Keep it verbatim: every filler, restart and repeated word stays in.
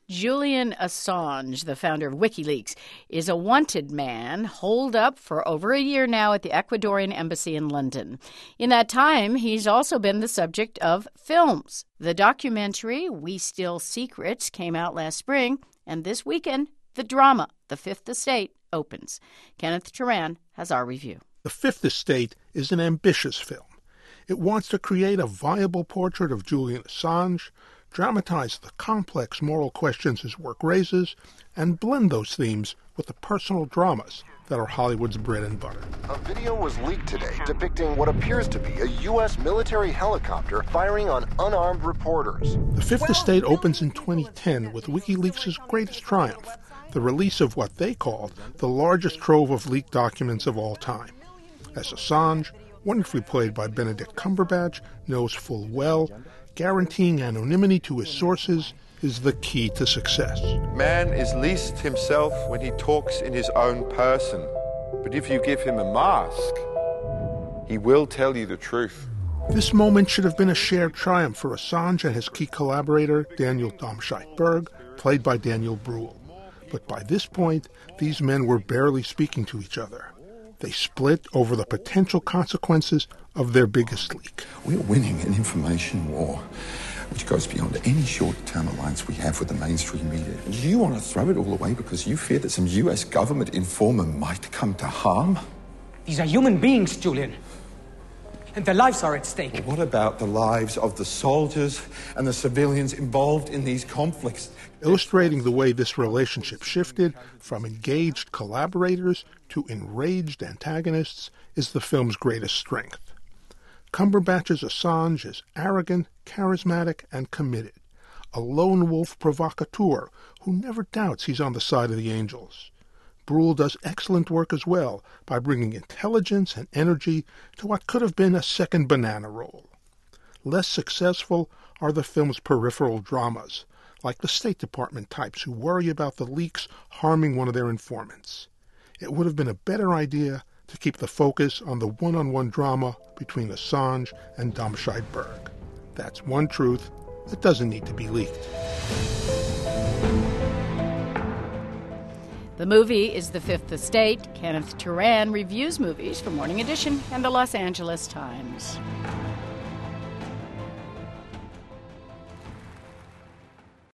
Julian Assange, the founder of WikiLeaks, is a wanted man holed up for over a year now at the Ecuadorian embassy in London. In that time, he's also been the subject of films. The documentary, We Steal Secrets, came out last spring, and this weekend, the drama, The Fifth Estate, opens. Kenneth Turan has our review. The Fifth Estate is an ambitious film. It wants to create a viable portrait of Julian Assange, dramatize the complex moral questions his work raises, and blend those themes with the personal dramas that are Hollywood's bread and butter. A video was leaked today depicting what appears to be a U S military helicopter firing on unarmed reporters. The Fifth Estate opens in twenty ten with WikiLeaks' greatest triumph, the release of what they called the largest trove of leaked documents of all time. As Assange, wonderfully played by Benedict Cumberbatch, knows full well, guaranteeing anonymity to his sources is the key to success. Man is least himself when he talks in his own person. But if you give him a mask, he will tell you the truth. This moment should have been a shared triumph for Assange and his key collaborator, Daniel Domscheit-Berg, played by Daniel Bruhl. But by this point, these men were barely speaking to each other. They split over the potential consequences of their biggest leak. We're winning an information war which goes beyond any short-term alliance we have with the mainstream media. Do you want to throw it all away because you fear that some U S government informer might come to harm? These are human beings, Julian. And their lives are at stake. Well, what about the lives of the soldiers and the civilians involved in these conflicts? Illustrating the way this relationship shifted from engaged collaborators to enraged antagonists is the film's greatest strength. Cumberbatch's Assange is arrogant, charismatic, and committed, a lone wolf provocateur who never doubts he's on the side of the angels. Bruhl does excellent work as well by bringing intelligence and energy to what could have been a second banana roll. Less successful are the film's peripheral dramas, like the State Department types who worry about the leaks harming one of their informants. It would have been a better idea to keep the focus on the one-on-one drama between Assange and Domscheit-Berg. That's one truth that doesn't need to be leaked. The movie is The Fifth Estate. Kenneth Turan reviews movies for Morning Edition and the Los Angeles Times.